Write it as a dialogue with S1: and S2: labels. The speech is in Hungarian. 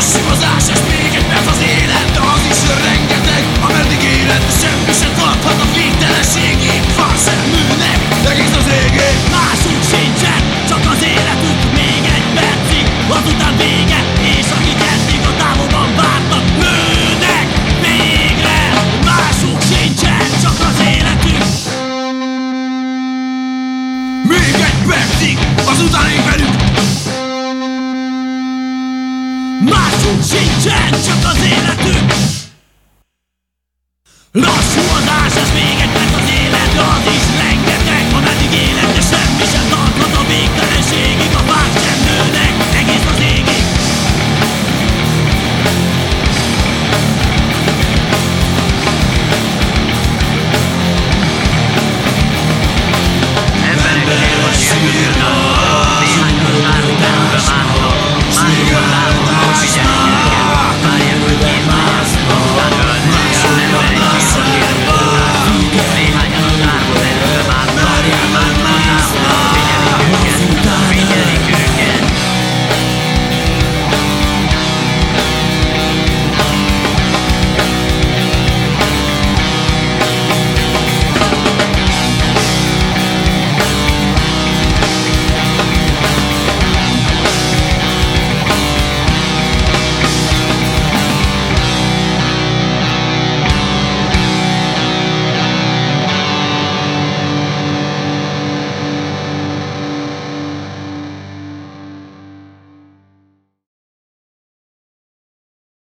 S1: Lassúzás, ez még egy perc az élet, de az is rengeteg, ameddig élet. Semmi sem tarthat a végtelenségig, farszeműnek, egész az égig.
S2: Másunk sincsen, csak az életünk még egy percig, azután vége, és akik eddig a távolban vártak, lőnek végre. Másunk sincsen, csak az életünk.
S1: Még egy percig, azután én velük.
S2: Másunk sincsen, csak az életünk. Lassú az ás, ez még egy perc az élet, de az is rengeteg.